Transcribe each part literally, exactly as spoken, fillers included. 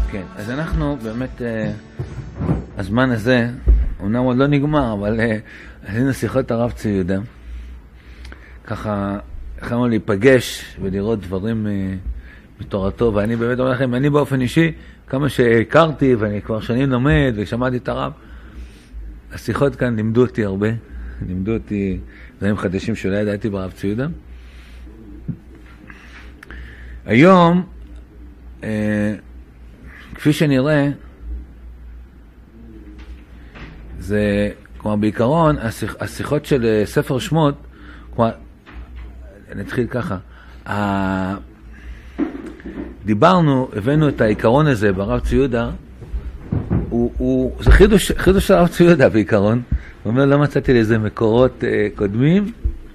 כן, אז אנחנו באמת, הזמן הזה, אומנם עוד לא נגמר, אבל עשינו שיחות הרב צבי יהודה. ככה, יכולנו להיפגש ולראות דברים מתורתו, ואני באמת אומר לכם, אני באופן אישי, כמה שהכרתי, ואני כבר שנים לומד ושמעתי את הרב, השיחות כאן לימדו אותי הרבה, לימדו אותי דברים חדשים שאולי ידעתי ברב צבי יהודה. היום, אה, כפי שנראה, זה, כלומר, בעיקרון, השיח, השיחות של ספר שמות, כלומר, נתחיל ככה, ה... דיברנו, הבאנו את העיקרון הזה ברב צבי יהודה, הוא, הוא, זה חידוש, חידוש של הרב צבי יהודה בעיקרון, הוא אומר, לא מצאתי לזה מקורות אה, קודמים,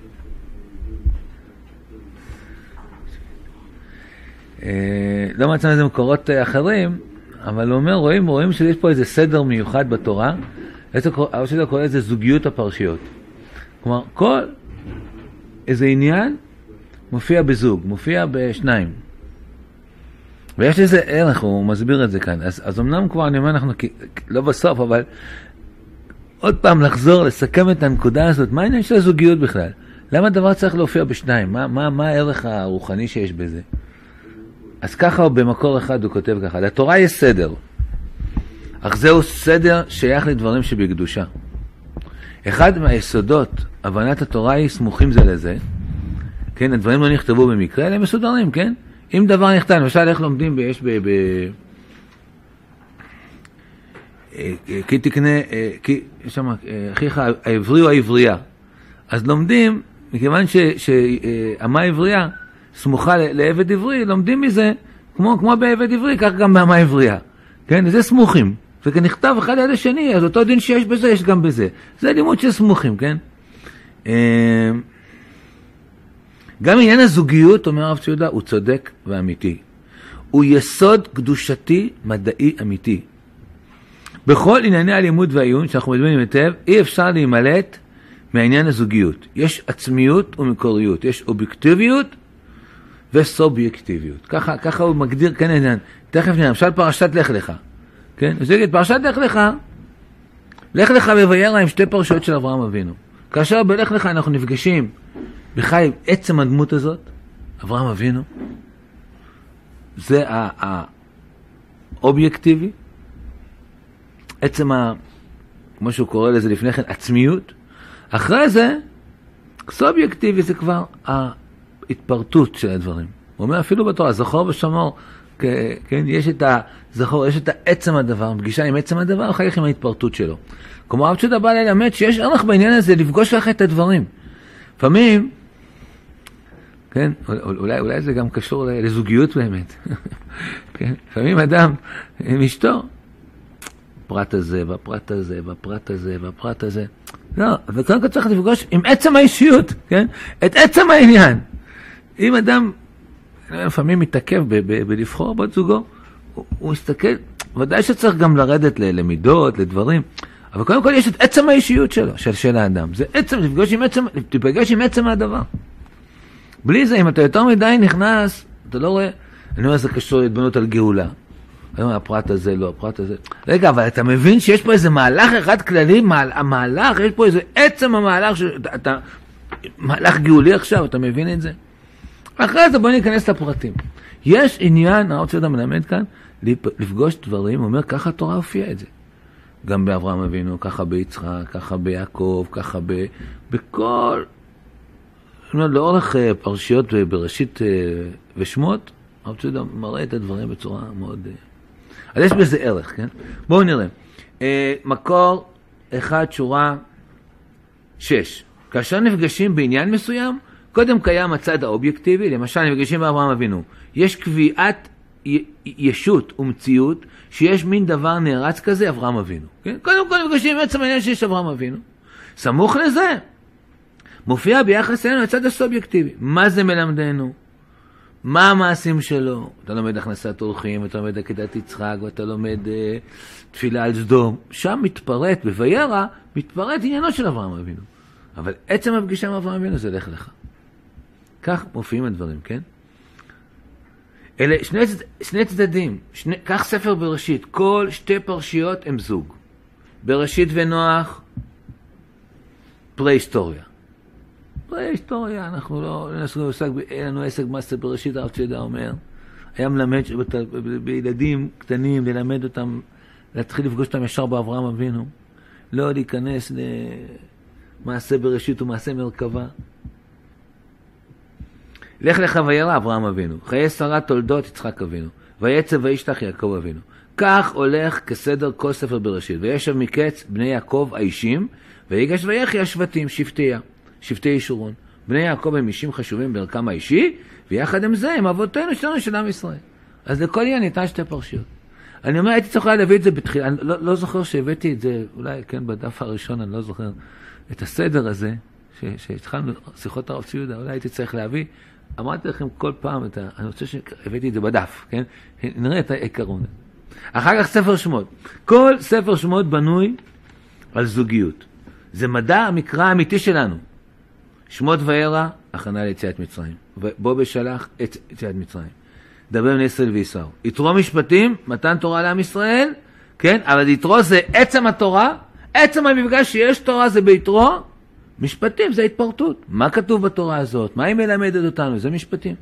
אה, לא מצאנו לזה מקורות אה, אחרים, אבל הוא אומר, רואים, רואים שיש פה איזה סדר מיוחד בתורה, הרב צבי יהודה קורא לזה זוגיות הפרשיות. כלומר, כל איזה עניין מופיע בזוג, מופיע בשניים. ויש לזה ערך, הוא מסביר את זה כאן. אז, אז אמנם כבר אני אומר, אנחנו לא בסוף, אבל עוד פעם לחזור, לסכם את הנקודה הזאת. מה העניין של הזוגיות בכלל? למה הדבר צריך להופיע בשניים? מה, מה, מה הערך הרוחני שיש בזה? אז ככה הוא במקור אחד הוא כותב ככה, לתורה יש סדר, אך זהו סדר שייך לדברים שבקדושה. אחד מהיסודות, הבנת התורה היא סמוכים זה לזה, כן, הדברים לא נכתבו במקרה, אלא מסודרים, כן? אם דבר נכתב, למשל איך לומדים, יש ב... ב... כי תקנה, כי יש שם, אחיך העברי או העברייה. אז לומדים, מכיוון שהמה העברייה סמוכה לעבד עברי, לומדים מזה, כמו, כמו בעבד עברי, כך גם בהמה העברייה. כן? זה סמוכים. וכן נכתב אחד ליד השני, אז אותו דין שיש בזה, יש גם בזה. זה לימוד של סמוכים, כן? גם עניין הזוגיות, אומר הרב צבי יהודה, הוא צודק ואמיתי. הוא יסוד קדושתי מדעי אמיתי. בכל ענייני הלימוד והעיון שאנחנו מדברים היטב, אי אפשר להימלט מהעניין הזוגיות. יש עצמיות ומקוריות, יש אובייקטיביות וסובייקטיביות. ככה, ככה הוא מגדיר כאן עניין. תכף נראה, למשל פרשת לך לך. כן? אז יגיד, פרשת לך לך, לך לך בוירא עם שתי פרשות של אברהם אבינו. כאשר בלך לך אנחנו נפגשים בחי עצם הדמות הזאת, אברהם אבינו, זה האובייקטיבי, עצם ה... כמו שהוא קורא לזה לפני כן, עצמיות. אחרי זה, סובייקטיבי זה כבר ההתפרטות של הדברים. הוא אומר אפילו בתורה, זכור ושמור, כן, יש את הזכור, יש את העצם הדבר, פגישה עם עצם הדבר, אחר כך עם ההתפרטות שלו. כמו הרב צבי יהודה בא ללמד שיש ערך בעניין הזה, לפגוש לך את הדברים. לפעמים, כן, אולי, אולי זה גם קשור לזוגיות באמת. כן, לפעמים אדם עם אשתו, הפרט הזה, והפרט הזה, והפרט הזה, והפרט הזה. לא, וכאן צריך לפגוש עם עצם האישיות, כן? את עצם העניין. אם אדם, לפעמים מתעכב ב- ב- בלבחור בת זוגו, הוא, הוא מסתכל, ודאי שצריך גם לרדת ללמידות, לדברים, אבל קודם כל יש את עצם האישיות שלו, של, של האדם. זה עצם, לפגוש עם עצם, תפגש עם עצם הדבר. בלי זה, אם אתה יותר מדי נכנס, אתה לא רואה, אני אומר, זה קשור להתבנות על גאולה. אני אומר, הפרט הזה לא, הפרט הזה. רגע, אבל אתה מבין שיש פה איזה מהלך אחד כללי, מה, המהלך, יש פה איזה עצם המהלך, שאתה, אתה, מהלך גאולי עכשיו, אתה מבין את זה? אחרי זה בוא ניכנס לפרטים. יש עניין, הרב צבי יהודה מלמד כאן, לפגוש דברים, הוא אומר, ככה התורה הופיעה את זה. גם באברהם אבינו, ככה ביצחק, ככה ביעקב, ככה ב, בכל, אומר, לאורך פרשיות בראשית ושמות, הרב צבי יהודה מראה את הדברים בצורה מאוד... אז יש בזה ערך, כן? בואו נראה. מקור אחד, שורה שש. כאשר נפגשים בעניין מסוים, קודם קיים הצד האובייקטיבי, למשל נפגשים באברהם אבינו. יש קביעת ישות ומציאות שיש מין דבר נערץ כזה, אברהם אבינו. כן? קודם כל נפגשים בעצם העניין שיש אברהם אבינו. סמוך לזה, מופיע ביחס אלינו הצד הסובייקטיבי. מה זה מלמדנו? מה המעשים שלו? אתה לומד הכנסת אורחים, אתה לומד עקדת יצחק, ואתה לומד אה, תפילה על סדום. שם מתפרט, בוירא, מתפרט עניינו של אברהם אבינו. אבל עצם הפגישה עם אברהם אבינו זה לך לך. כך מופיעים הדברים, כן? אלה שני, שני צדדים, שני, כך ספר בראשית, כל שתי פרשיות הם זוג. בראשית ונוח, פרה-היסטוריה. פרה-היסטוריה, אנחנו לא, אין לנו עסק מעשה בראשית, הרב ציודה אומר, היה מלמד שבת, בילדים קטנים, ללמד אותם, להתחיל לפגוש אותם ישר באברהם אבינו, לא להיכנס למעשה בראשית ומעשה מרכבה. לך לך וירא אברהם אבינו, חיי שרה תולדות יצחק אבינו, ויצב וישלח יעקב אבינו. כך הולך כסדר כל ספר בראשית. וישב מקץ בני יעקב האישים, ויגש ויחי השבטים, שבטיה, שבטי ישורון. בני יעקב הם אישים חשובים בערכם האישי, ויחד עם זה הם אבותינו שלנו של עם ישראל. אז לכל עניין ניתן שתי פרשיות. אני אומר, הייתי צריך להביא את זה בתחילה, אני לא, לא זוכר שהבאתי את זה, אולי כן בדף הראשון, אני לא זוכר, את הסדר הזה, שהתחלנו שיחות הרב ציודה, אולי הייתי צריך להביא, אמרתי לכם כל פעם, את ה... אני רוצה שהבאתי את זה בדף, כן? נראה את העיקרון. אחר כך ספר שמות. כל ספר שמות בנוי על זוגיות. זה מדע המקרא האמיתי שלנו. שמות וירא, הכנה ליציאת מצרים. בו בשלח את יציאת מצרים. דבר בני ישראל וישראל. יתרו משפטים, מתן תורה לעם ישראל, כן? אבל יתרו זה עצם התורה, עצם המפגש שיש תורה זה ביתרו, משפטים זה התפרטות. מה כתוב בתורה הזאת? מה היא מלמדת אותנו? זה משפטים.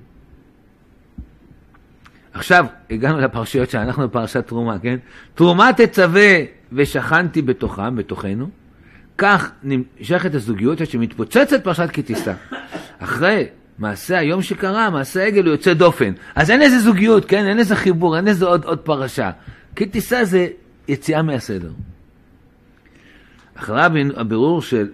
עכשיו, הגענו לפרשיות שאנחנו בפרשת תרומה, כן? תרומה תצווה ושכנתי בתוכם, בתוכנו, כך נמשכת הזוגיות שמתפוצצת פרשת כי תישא. אחרי מעשה היום שקרה, מעשה העגל הוא יוצא דופן. אז אין איזה זוגיות, כן? אין איזה חיבור, אין איזה עוד, עוד פרשה. כי תישא זה יציאה מהסדר. אחרי הבירור של,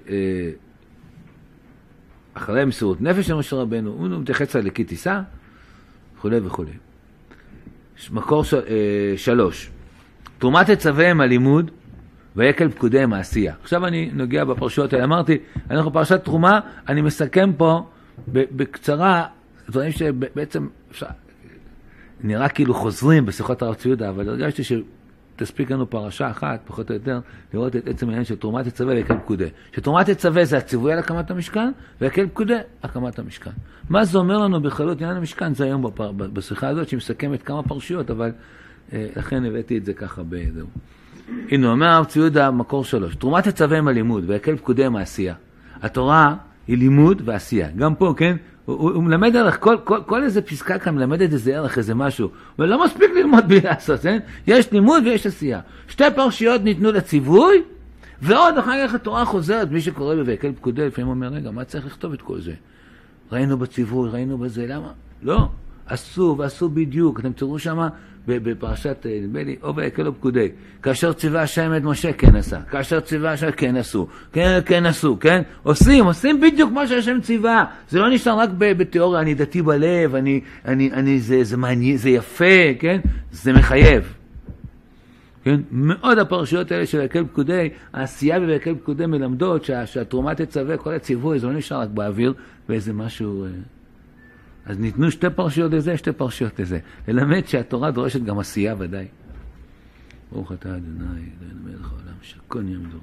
אחרי המסירות נפש של משה רבנו, הוא מתייחס על כי תישא, וכו' וכו'. מקור של, שלוש. תרומת תצווה הם הלימוד, ויקל פקודי הם העשייה. עכשיו אני נוגע בפרשיות האלה. אמרתי, אנחנו פרשת תרומה, אני מסכם פה בקצרה, דברים שבעצם אפשר, נראה כאילו חוזרים בשיחות הרב ציודה, אבל הרגשתי שתספיק לנו פרשה אחת, פחות או יותר, לראות את עצם העניין של תרומת תצווה ויקל פקודי. שתרומת תצווה זה הציווי על הקמת המשכן, ויקל פקודי הקמת המשכן. מה זה אומר לנו בכללות עניין המשכן? זה היום בפר, בשיחה הזאת שמסכמת כמה פרשיות, אבל אה, לכן הבאתי את זה ככה בזהו. הנה, אומר הרב ציודה, מקור שלוש. תרומת תצווה עם הלימוד, ויקל פקודי עם העשייה. התורה היא לימוד ועשייה. גם פה, כן? הוא, הוא, הוא מלמד ערך, כל, כל, כל איזה פסקה כאן מלמדת איזה ערך, איזה משהו. ולא מספיק ללמוד בלי לעשות, כן? יש לימוד ויש עשייה. שתי פרשיות ניתנו לציווי, ועוד אחר כך התורה חוזרת, מי שקורא בויקל פקודי, לפעמים אומר, רגע, מה צריך לכתוב את כל זה? ראינו בציווי, ראינו בזה, למה? לא. עשו ועשו בדיוק. אתם תראו שמה, בפרשת נדמה או ויקל פקודי, כאשר ציווה השם את משה כן עשה, כאשר ציווה השם כן עשו, כן כן עשו, כן? עושים, עושים בדיוק מה שהשם ציווה. זה לא נשאר רק בתיאוריה, אני דתי בלב, אני, אני, אני, זה, זה מעניין, זה יפה, כן? זה מחייב. כן? מאוד הפרשיות האלה של ויקל פקודי, העשייה בויקל פקודי מלמדות שה, שהתרומה תצווה, כל הציווי, זה לא נשאר רק באוויר, ואיזה משהו... אז ניתנו שתי פרשיות לזה, שתי פרשיות לזה. ללמד שהתורה דורשת גם עשייה ודאי. ברוך אתה ה' אלוהינו מלך העולם שהכל נהיה מדור.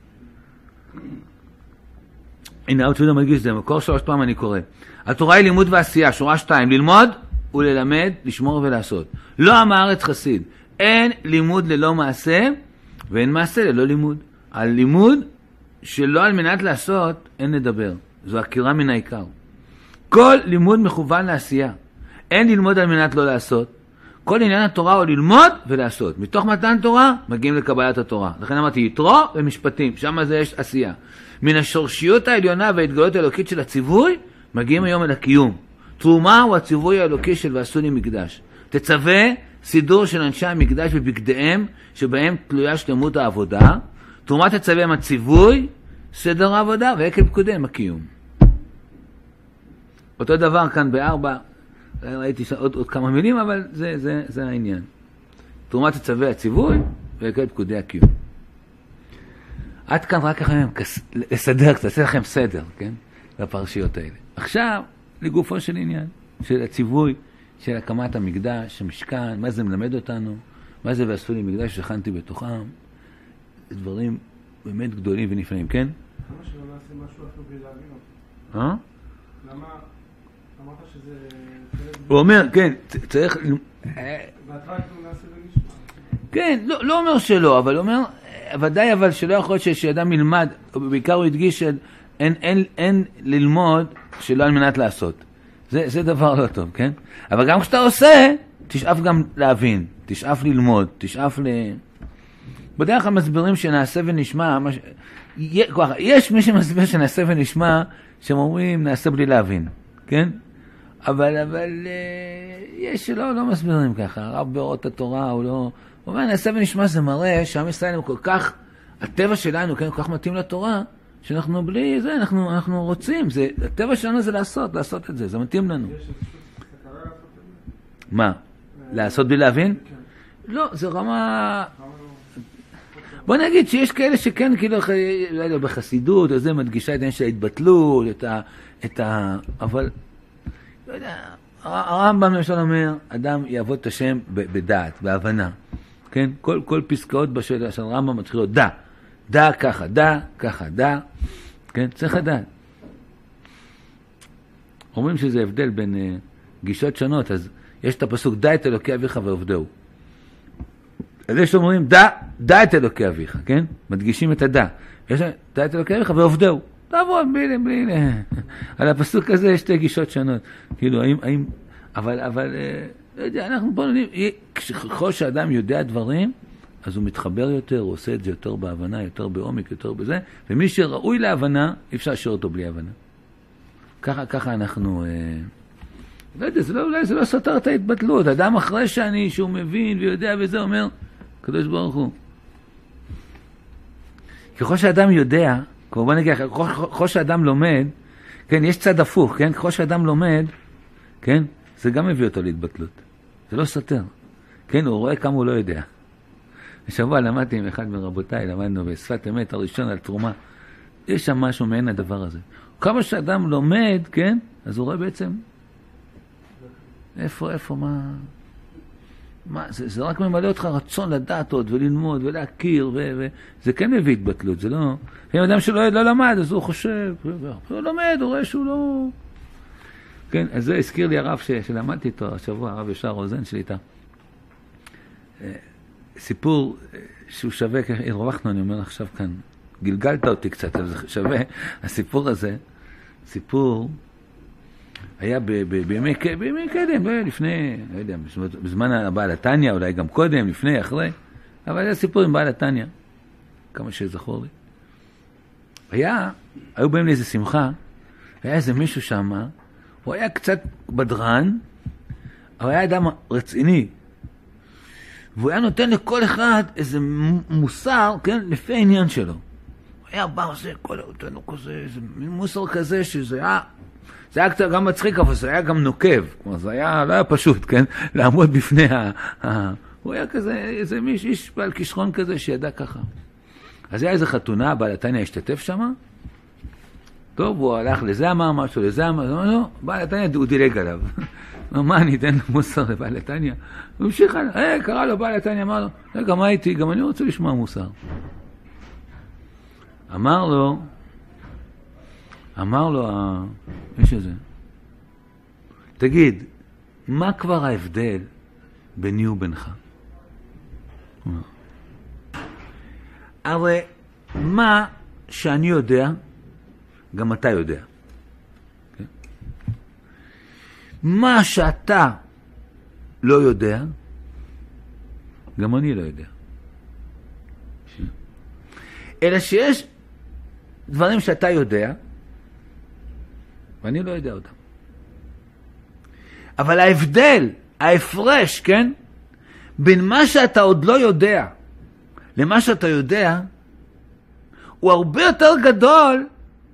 הנה, עוד ציודה מדגיש זה, מקור שלוש פעם אני קורא. התורה היא לימוד ועשייה, שורה שתיים, ללמוד וללמד, לשמור ולעשות. לא עם הארץ חסיד. אין לימוד ללא מעשה, ואין מעשה ללא לימוד. על לימוד שלא על מנת לעשות, אין לדבר. זו הכירה מן העיקר. כל לימוד מכוון לעשייה. אין ללמוד על מנת לא לעשות. כל עניין התורה הוא ללמוד ולעשות. מתוך מתן תורה מגיעים לקבלת התורה. לכן אמרתי יתרו ומשפטים, שם זה יש עשייה. מן השורשיות העליונה וההתגלות האלוקית של הציווי, מגיעים היום אל הקיום. תרומה הוא הציווי האלוקי של ועשו לי מקדש. תצווה סידור של אנשי המקדש בבגדיהם, שבהם תלויה שלמות העבודה. תרומה תצווה עם הציווי, סדר העבודה, ויקל פקודיהם הקיום. אותו דבר כאן בארבע, ראיתי עוד, עוד כמה מילים, אבל זה, זה, זה העניין. תרומת תצווה הציווי, ויקל פקודי הקיום. עד כאן רק לכם לסדר קצת, עושה לכם סדר, כן? לפרשיות האלה. עכשיו, לגופו של עניין, של הציווי, של הקמת המקדש, המשכן, מה זה מלמד אותנו, מה זה ועשו לי מקדש שכנתי בתוכם, דברים באמת גדולים ונפלאים, כן? למה שלא נעשה משהו אחר בלי להבין אותו? אה? למה אמרת שזה... הוא אומר, כן, צריך... בהתחלה כאילו נעשה ונשמע. כן, לא, לא אומר שלא, אבל הוא אומר, ודאי אבל שלא יכול להיות שאדם ילמד, בעיקר הוא הדגיש שאין אין, אין ללמוד שלא על מנת לעשות. זה, זה דבר לא טוב, כן? אבל גם כשאתה עושה, תשאף גם להבין, תשאף ללמוד, תשאף ל... בדרך כלל מסבירים שנעשה ונשמע, מש... יש מי שמסביר שנעשה ונשמע, שהם אומרים נעשה בלי להבין, כן? אבל, אבל יש שלא, לא מסבירים ככה, הרב באורות התורה הוא לא... הוא אומר, נעשה ונשמע זה מראה שעם ישראל הוא כל כך, הטבע שלנו, כן, כל כך מתאים לתורה, שאנחנו בלי זה, אנחנו, אנחנו רוצים, זה, הטבע שלנו זה לעשות, לעשות את זה, זה מתאים לנו. יש איזושהי סכנה לעשות את זה? מה? לעשות בלי להבין? לא, זה רמה... בוא נגיד שיש כאלה שכן, כאילו, בחסידות, אז זה מדגישה את העניין של ההתבטלות, את ה... את ה... אבל, לא יודע, הרמב"ם למשל אומר, אדם יעבוד את השם בדעת, בהבנה. כן? כל, כל פסקאות בשאלה של הרמב"ם מתחילות, דע. דע ככה, דע ככה, דע. כן? צריך לדעת. אומרים שזה הבדל בין uh, גישות שונות, אז יש את הפסוק, דע את אלוקי אביך ועובדהו. אז יש אומרים, דע, דע את אלוקי אביך, כן? מדגישים את הדע. יש דע את אלוקי אביך ועובדהו. תעבוד, בלי, בלי, בלי. על הפסוק הזה יש שתי גישות שונות. כאילו, האם, האם, אבל, אבל, לא יודע, אנחנו פה נדעים, ככל שאדם יודע דברים, אז הוא מתחבר יותר, הוא עושה את זה יותר בהבנה, יותר בעומק, יותר בזה, ומי שראוי להבנה, אי אפשר להשאיר אותו בלי הבנה. ככה, ככה אנחנו, לא יודע, זה לא, אולי זה לא סותר את ההתבטלות. אדם אחרי שאני, שהוא מבין ויודע וזה, אומר, קדוש ברוך הוא. ככל שאדם יודע, כבר בוא נגיד, ככל שאדם לומד, כן, יש צד הפוך, כן, ככל שאדם לומד, כן, זה גם מביא אותו להתבטלות. זה לא סותר. כן, הוא רואה כמה הוא לא יודע. השבוע למדתי עם אחד מרבותיי, למדנו בשפת אמת הראשון על תרומה. יש שם משהו מעין הדבר הזה. כמה שאדם לומד, כן, אז הוא רואה בעצם, איפה, איפה, מה... מה, זה, זה רק ממלא אותך רצון לדעת עוד וללמוד ולהכיר, וזה כן מביא התבטלות, זה לא... אם אדם שלא לא למד, אז הוא חושב, הוא לומד, הוא רואה שהוא לא... כן, אז זה הזכיר לי הרב ש, שלמדתי איתו השבוע, הרב ישר רוזן שליטה. סיפור שהוא שווה, הרווחנו, אני אומר עכשיו כאן, גלגלת אותי קצת, אבל זה שווה, הסיפור הזה, סיפור... היה בימי קדם, לפני, לא יודע, בזמן הבעל התניא, אולי גם קודם, לפני, אחרי, אבל היה סיפור עם בעל התניא, כמה שזכור לי. היה, היו באים לאיזה שמחה, היה איזה מישהו שם, הוא היה קצת בדרן, אבל היה אדם רציני, והוא היה נותן לכל אחד איזה מוסר, כן, לפי העניין שלו. הוא היה בא עושה, כל אותנו כזה, איזה מוסר כזה, שזה היה... זה היה קצת גם מצחיק, אבל זה היה גם נוקב. כלומר, זה היה, לא היה פשוט, כן? לעמוד בפני ה... ה... הוא היה כזה, איזה מיש, איש בעל כישרון כזה שידע ככה. אז היה איזו חתונה, בעל התניא השתתף שם. טוב, הוא הלך לזה אמר משהו, לזה אמר, הוא אמר, לא, בעל התניא הוא דילג עליו. מה, אני אתן לו מוסר לבעל התניא? הוא המשיך, אה, קרא לו בעל התניא, אמר לו, רגע, מה הייתי? גם אני רוצה לשמוע מוסר. אמר לו, אמר לו, יש איזה, תגיד, מה כבר ההבדל ביני ובינך? הרי מה שאני יודע, גם אתה יודע. Okay? מה שאתה לא יודע, גם אני לא יודע. אלא שיש דברים שאתה יודע, ואני לא יודע אותם. אבל ההבדל, ההפרש, כן? בין מה שאתה עוד לא יודע למה שאתה יודע, הוא הרבה יותר גדול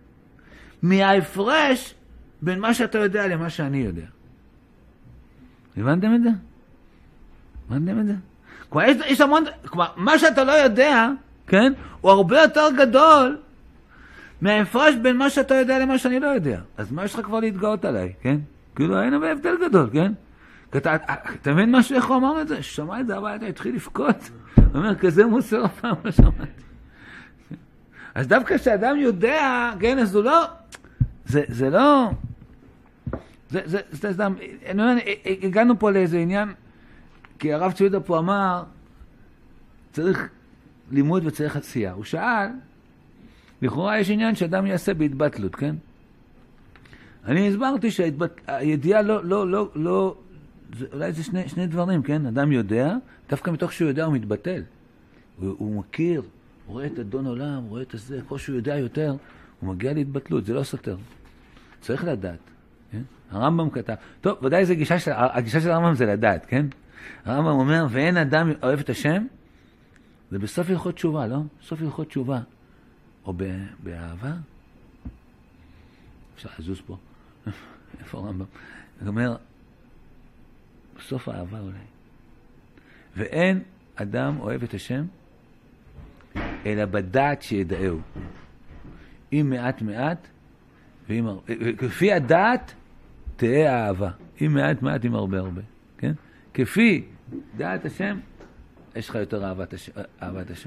מההפרש בין מה שאתה יודע למה שאני יודע. הבנתם את זה? הבנתם את זה? כלומר, יש, יש המון, כלומר, מה שאתה לא יודע, כן? הוא הרבה יותר גדול מההפרש בין מה שאתה יודע למה שאני לא יודע. אז מה יש לך כבר להתגאות עליי, כן? כאילו, אין הרבה הבדל גדול, כן? אתה, אתה מבין משהו, איך הוא אמר את זה? שמע את זה, אבל אתה התחיל לפקוט. הוא אומר, כזה מוסר הפעם לא שמעתי. אז דווקא כשאדם יודע, כן, אז הוא לא... זה, זה לא... זה, זה, זה, זה, אני אומר, הגענו פה לאיזה עניין, כי הרב צבי יהודה פה אמר, צריך לימוד וצריך עשייה. הוא שאל, לכאורה יש עניין שאדם יעשה בהתבטלות, כן? אני הסברתי שהידיעה לא, לא, לא, לא, זה, אולי זה שני, שני דברים, כן? אדם יודע, דווקא מתוך שהוא יודע הוא מתבטל. הוא, הוא מכיר, הוא רואה את אדון עולם, הוא רואה את זה, כל שהוא יודע יותר, הוא מגיע להתבטלות, זה לא סותר. צריך לדעת, כן? הרמב"ם כתב, טוב, ודאי זה גישה של, הגישה של הרמב"ם זה לדעת, כן? הרמב"ם אומר, ואין אדם אוהב את השם, זה בסוף הלכות תשובה, לא? בסוף הלכות תשובה. או באהבה? אפשר לזוז פה. איפה הרמב"ם? הוא אומר, בסוף האהבה אולי. ואין אדם אוהב את השם, אלא בדעת שידעהו. אם מעט מעט, ואם הרבה. כפי הדעת, תהיה האהבה. אם מעט מעט, אם הרבה הרבה. כן? כפי דעת השם, יש לך יותר אהבת השם. אהבת השם.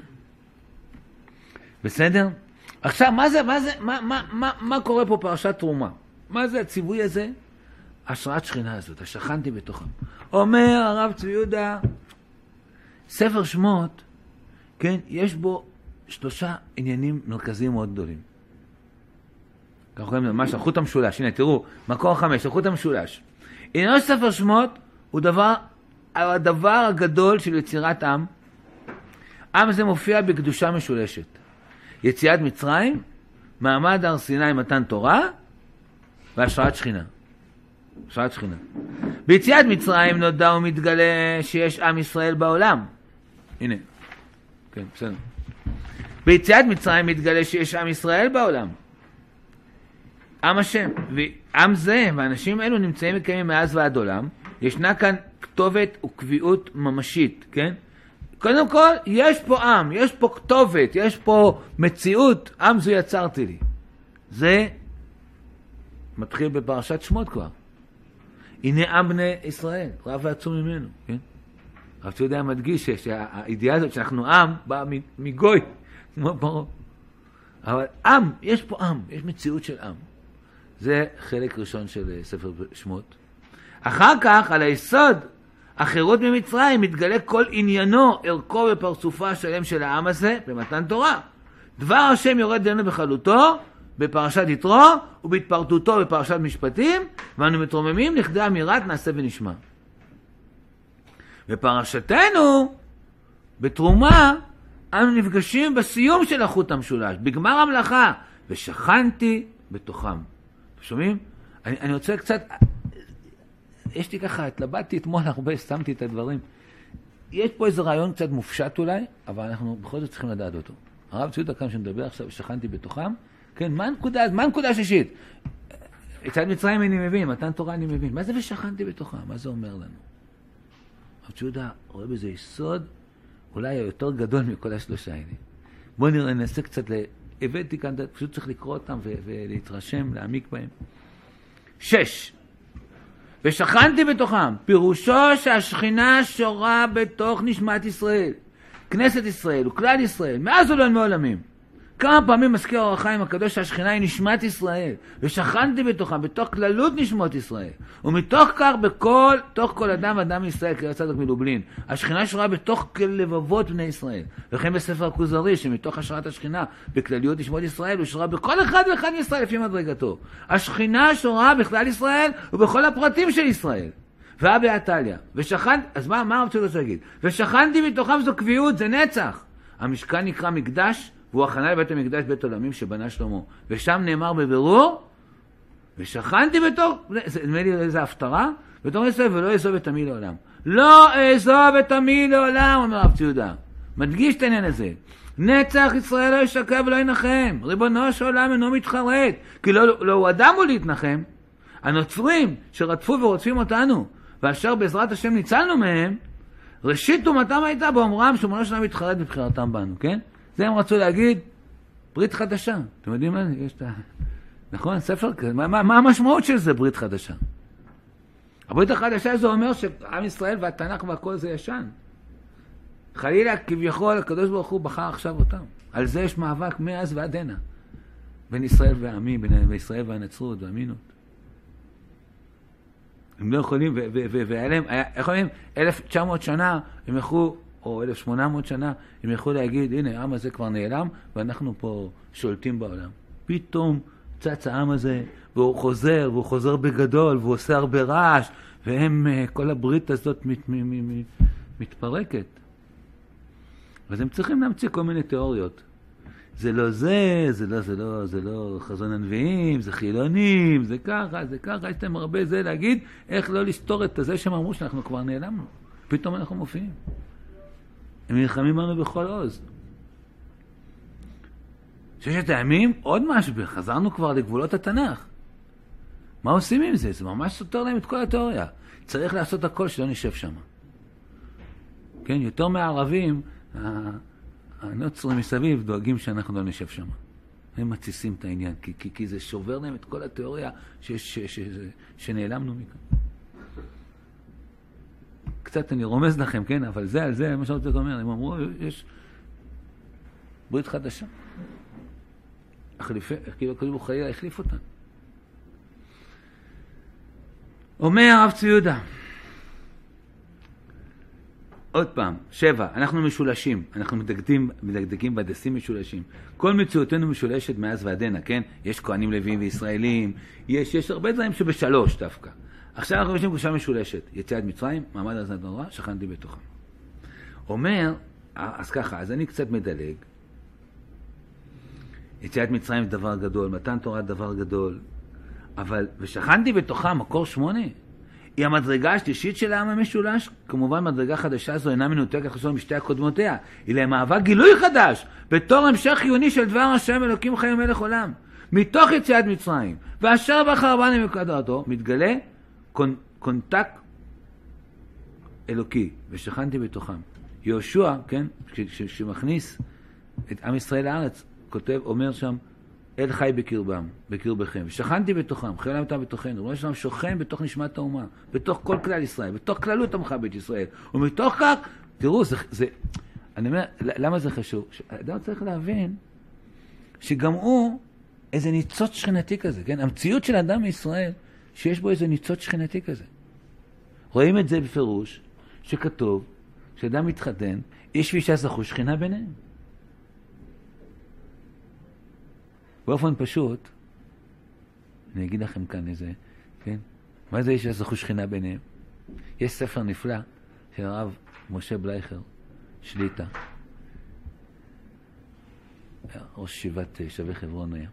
בסדר? עכשיו, מה זה, מה זה, מה, מה, מה, מה קורה פה פרשת תרומה? מה זה הציווי הזה? השראת שכינה הזאת, השכנתי בתוכם. אומר הרב צבי יהודה, ספר שמות, כן, יש בו שלושה עניינים מרכזיים מאוד גדולים. כך רואים ממש, החוט המשולש, הנה תראו, מקור חמש, החוט המשולש. עניינו של ספר שמות הוא דבר, הדבר הגדול של יצירת עם. עם זה מופיע בקדושה משולשת. יציאת מצרים, מעמד הר סיני מתן תורה, והשראת שכינה. השראת שכינה. ביציאת מצרים נודע ומתגלה שיש עם ישראל בעולם. הנה. כן, בסדר. ביציאת מצרים מתגלה שיש עם ישראל בעולם. עם השם. ועם זה, והאנשים אלו נמצאים מקיימים מאז ועד עולם, ישנה כאן כתובת וקביעות ממשית, כן? קודם כל, יש פה עם, יש פה כתובת, יש פה מציאות, עם זו יצרתי לי. זה מתחיל בפרשת שמות כבר. הנה עם בני ישראל, רב ועצום ממנו, כן? רב צבי מדגיש שהידיעה הזאת שאנחנו עם, באה מגוי, כמו פרעה. אבל עם, יש פה עם, יש מציאות של עם. זה חלק ראשון של ספר שמות. אחר כך, על היסוד, החירות ממצרים, מתגלה כל עניינו, ערכו ופרצופה השלם של העם הזה, במתן תורה. דבר השם יורד דנו בחלותו, בפרשת יתרו, ובהתפרטותו בפרשת משפטים, ואנו מתרוממים לכדי אמירת נעשה ונשמע. בפרשתנו, בתרומה, אנו נפגשים בסיום של החוט המשולש, בגמר המלאכה, ושכנתי בתוכם. שומעים? אני, אני רוצה קצת... יש לי ככה, התלבטתי אתמול הרבה, שמתי את הדברים. יש פה איזה רעיון קצת מופשט אולי, אבל אנחנו בכל זאת צריכים לדעת אותו. הרב צבי יהודה כאן שנדבר עכשיו, שכנתי בתוכם, כן, מה הנקודה, מה הנקודה השישית? יציאת מצרים אני מבין, מתן תורה אני מבין. מה זה ושכנתי בתוכם? מה זה אומר לנו? הרב צבי יהודה רואה בזה יסוד, אולי היותר גדול מכל השלושה האלה. בואו נראה, ננסה קצת, ל... הבאתי כאן, פשוט צריך לקרוא אותם ו... ולהתרשם, להעמיק בהם. שש. ושכנתי בתוכם, פירושו שהשכינה שורה בתוך נשמת ישראל, כנסת ישראל וכלל ישראל, מאז עולם מעולמים. כמה פעמים מזכיר אור החיים הקדוש שהשכינה היא נשמת ישראל, ושכנתי בתוכם, בתוך כללות נשמות ישראל, ומתוך כך בכל, תוך כל אדם ואדם מישראל, קרא צדוק מלובלין, השכינה שורה בתוך לבבות בני ישראל, וכן בספר הכוזרי, שמתוך השראת השכינה, בכלליות נשמות ישראל, הוא שורה בכל אחד ואחד מישראל לפי מדרגתו. השכינה שורה בכלל ישראל, ובכל הפרטים של ישראל. ואבי עתליה, ושכנתי, אז מה, מה הרב רוצה להגיד? ושכנתי בתוכם זו קביעות, זה נצח. המשכן נקרא מקדש, והוא הכנה לבית המקדש בית עולמים שבנה שלמה. ושם נאמר בבירור, ושכנתי בתוך, זה נדמה לי איזה הפטרה, בתוך ישראל ולא אעזוב את עמי לעולם. לא אעזוב את עמי לעולם, אומר הרב צבי יהודה. מדגיש את העניין הזה. נצח ישראל לא ישקע ולא ינחם. ריבונו של עולם אינו מתחרט. כי לא, לא הוא אדם הוא להתנחם. הנוצרים שרדפו ורודפים אותנו, ואשר בעזרת השם ניצלנו מהם, ראשית תומתם הייתה באומרם שמונו שלהם מתחרט בבחירתם בנו, כן? זה הם רצו להגיד, ברית חדשה. אתם יודעים מה? יש את ה... נכון? ספר כזה. מה, מה, מה המשמעות של זה, ברית חדשה? הברית החדשה זה אומר שעם ישראל והתנ"ך והכל זה ישן. חלילה, כביכול, הקדוש ברוך הוא בחר עכשיו אותם. על זה יש מאבק מאז ועד הנה. בין ישראל והעמים, בין ישראל והנצרות והאמינות. הם לא יכולים, והיה להם, איך אומרים, אלף תשע מאות שנה, הם יכלו, או אלף שמונה מאות שנה, הם יכלו להגיד, הנה, העם הזה כבר נעלם, ואנחנו פה שולטים בעולם. פתאום צץ העם הזה, והוא חוזר, והוא חוזר בגדול, והוא עושה הרבה רעש, והם, כל הברית הזאת מת, מת, מת, מתפרקת. אז הם צריכים להמציא כל מיני תיאוריות. זה לא זה, זה לא, זה לא, זה לא חזון הנביאים, זה חילונים, זה ככה, זה ככה, יש להם הרבה זה להגיד, איך לא לסתור את זה שהם אמרו שאנחנו כבר נעלמנו. פתאום אנחנו מופיעים. הם נלחמים בנו בכל עוז. ששת הימים, עוד משבר, חזרנו כבר לגבולות התנ"ך. מה עושים עם זה? זה ממש סותר להם את כל התיאוריה. צריך לעשות הכל שלא נשב שם. כן, יותר מהערבים, הנוצרים מסביב דואגים שאנחנו לא נשב שם. הם מציסים את העניין, כי, כי, כי זה שובר להם את כל התיאוריה ש, ש, ש, ש, שנעלמנו מכאן. קצת אני רומז לכם, כן, אבל זה על זה, מה שאני רוצה לומר, הם אמרו, יש ברית חדשה. החליפה, כאילו כתוב חלילה, החליף אותה. אומר הרב צבי יהודה, עוד פעם, שבע, אנחנו משולשים, אנחנו מדקדקים, מדקדקים בדסים משולשים. כל מציאותנו משולשת מאז ועדנה, כן? יש כהנים לוויים וישראלים, יש, יש הרבה דברים שבשלוש דווקא. עכשיו אנחנו חושבים קושה משולשת, יציאת מצרים, מעמד הר סיני והתורה, שכנתי בתוכם. אומר, אז ככה, אז אני קצת מדלג. יציאת מצרים זה דבר גדול, מתן תורה דבר גדול, אבל, ושכנתי בתוכם, מקור שמונה, היא המדרגה השלישית של העם המשולש, כמובן מדרגה חדשה זו אינה מנותקת חסון משתי הקודמותיה, היא למאבק גילוי חדש, בתור המשך חיוני של דבר השם אלוקים חי ומלך עולם, מתוך יציאת מצרים, ואשר בחר בנו מקדרתו, מתגלה קונ, קונטק אלוקי, ושכנתי בתוכם. יהושע, כן, שמכניס את עם ישראל לארץ, כותב, אומר שם, אל חי בקרבם, בקרבכם, ושכנתי בתוכם, חיי עולם אתה בתוכנו, רואה שלנו שוכן בתוך נשמת האומה, בתוך כל כלל ישראל, בתוך כללות עמך בית ישראל, ומתוך כך, תראו, זה, זה, אני אומר, למה זה חשוב? האדם צריך להבין, שגם הוא איזה ניצוץ שכנתי כזה, כן? המציאות של האדם מישראל, שיש בו איזה ניצוץ שכנתי כזה. רואים את זה בפירוש, שכתוב, שאדם מתחתן, איש ואישה זכו שכינה ביניהם. באופן פשוט, אני אגיד לכם כאן איזה, כן? מה זה איש זכו שכינה ביניהם? יש ספר נפלא של הרב משה בלייכר, שליטה. ראש ישיבת שווה חברון היה.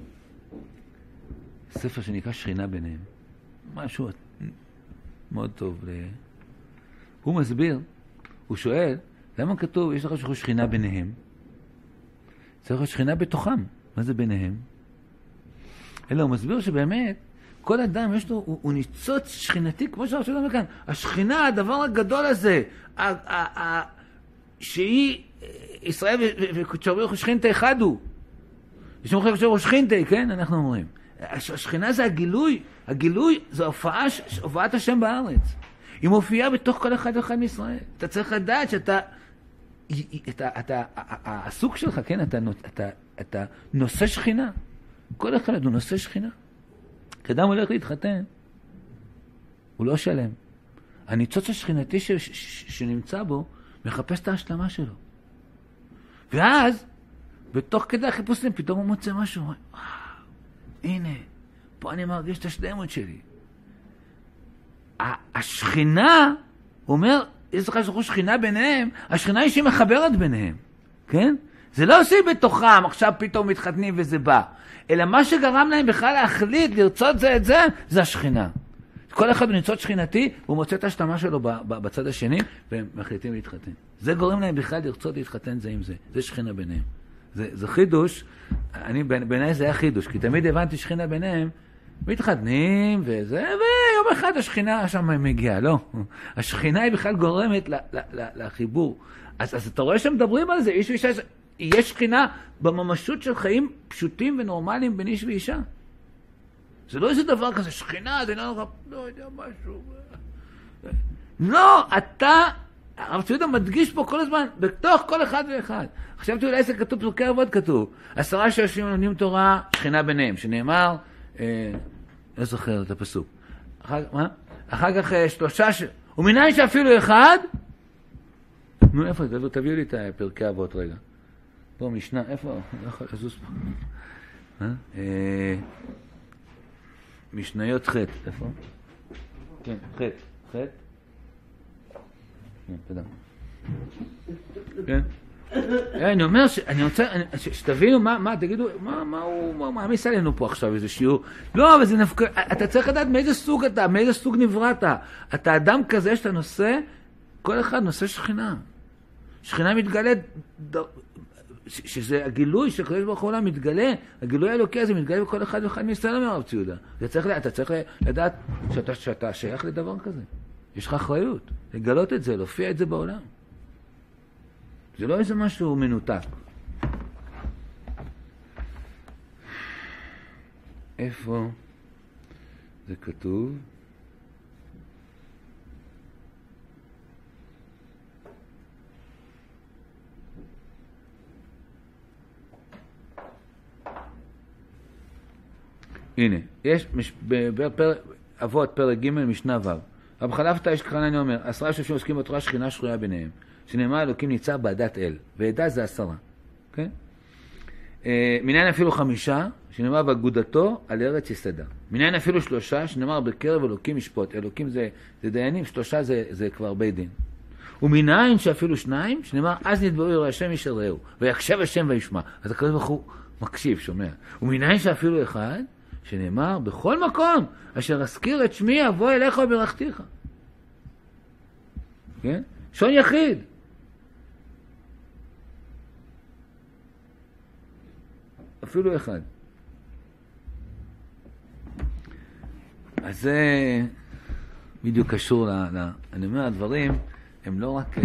ספר שנקרא שכינה ביניהם. משהו מאוד טוב. הוא מסביר, הוא שואל, למה כתוב, יש לך זכו שכינה ביניהם? צריך להיות שכינה בתוכם. מה זה ביניהם? אלא הוא מסביר שבאמת, כל אדם יש לו, הוא, הוא ניצוץ שכינתי, כמו שאנחנו שואלים כאן. השכינה, הדבר הגדול הזה, ה, ה, ה, שהיא, ישראל וקודשו שכינתה אחד הוא. יש מוכר קודשו שכינתה, כן? אנחנו אומרים. השכינה זה הגילוי, הגילוי זה הופעה, הופעת השם בארץ. היא מופיעה בתוך כל אחד ואחד מישראל. אתה צריך לדעת שאתה, אתה, אתה, הסוג שלך, כן? אתה, אתה, אתה נושא שכינה. כל אחד הוא נושא שכינה. כשאדם הולך להתחתן, הוא לא שלם. הניצוץ השכינתי ש, ש, ש, שנמצא בו, מחפש את ההשלמה שלו. ואז, בתוך כדי החיפושים, פתאום הוא מוצא משהו. וואו, הנה, פה אני מרגיש את השלמות שלי. השכינה, הוא אומר, יש לך זכו שכינה ביניהם, השכינה היא שהיא מחברת ביניהם. כן? זה לא עושה בתוכם, עכשיו פתאום מתחתנים וזה בא. אלא מה שגרם להם בכלל להחליט, לרצות זה את זה, זה השכינה. כל אחד הוא ניצוץ שכינתי, הוא מוצא את השלמה שלו בצד השני, והם מחליטים להתחתן. זה גורם להם בכלל לרצות להתחתן זה עם זה. זה שכינה ביניהם. זה, זה חידוש, אני, בעיניי זה היה חידוש, כי תמיד הבנתי שכינה ביניהם, מתחתנים וזה, ויום אחד השכינה שם מגיעה, לא. השכינה היא בכלל גורמת ל, ל, ל, לחיבור. אז, אז אתה רואה שמדברים על זה, איש ואישה, יש שכינה בממשות של חיים פשוטים ונורמליים בין איש ואישה. זה לא איזה דבר כזה, שכינה, זה לא, לא יודע משהו. לא, אתה, הרב צבי יהודה מדגיש פה כל הזמן, בתוך כל אחד ואחד. חשבתי אולי זה כתוב, פסוקי אבות כתוב, עשרה שיושבים ולומדים תורה, שכינה ביניהם, שנאמר, אה, לא זוכר את הפסוק. אחר, מה? אחר כך שלושה, ש... ומניין שאפילו אחד, נו, איפה זה? תביאו לי את פרקי אבות רגע. פה משנה, איפה? לא יכול לזוז פה. משניות ח', איפה? כן, ח', ח'. תודה. כן? אני אומר, אני רוצה, שתבינו מה, תגידו, מה הוא מעמיס עלינו פה עכשיו, איזה שיעור? לא, אבל זה נפקא, אתה צריך לדעת מאיזה סוג אתה, מאיזה סוג נבראת. אתה אדם כזה שאתה נושא, כל אחד נושא שכינה. שכינה מתגלית, שזה הגילוי של הקדוש ברוך הוא עולם מתגלה, הגילוי האלוקי הזה מתגלה בכל אחד ואחד מישראל מהרב ציודה. אתה צריך לדעת שאתה, שאתה שייך לדבר כזה. יש לך אחריות, לגלות את זה, להופיע את זה בעולם. זה לא איזה משהו מנותק. איפה זה כתוב? הנה, יש אבות פרק ג' משנה ו'. רב חלפתא איש קרנני אומר, עשרה שופטים עוסקים בתורה, שכינה שרויה ביניהם. שנאמר אלוקים ניצב בעדת אל, ועדה זה עשרה. כן? מניין אפילו חמישה, שנאמר באגודתו על ארץ יסדה. מניין אפילו שלושה, שנאמר בקרב אלוקים ישפוט. אלוקים זה, זה דיינים, שלושה זה, זה כבר בית דין. ומניין שאפילו שניים, שנאמר אז נדברו יראי השם איש אל רעהו, ויקשב השם וישמע. אז הקדוש ברוך הוא מקשיב, שומע. ומניין שאפילו אחד, שנאמר בכל מקום, אשר אזכיר את שמי אבוא אליך וברכתיך. כן? שון יחיד. אפילו אחד. אז זה בדיוק קשור ל... ל... אני אומר, הדברים הם לא רק...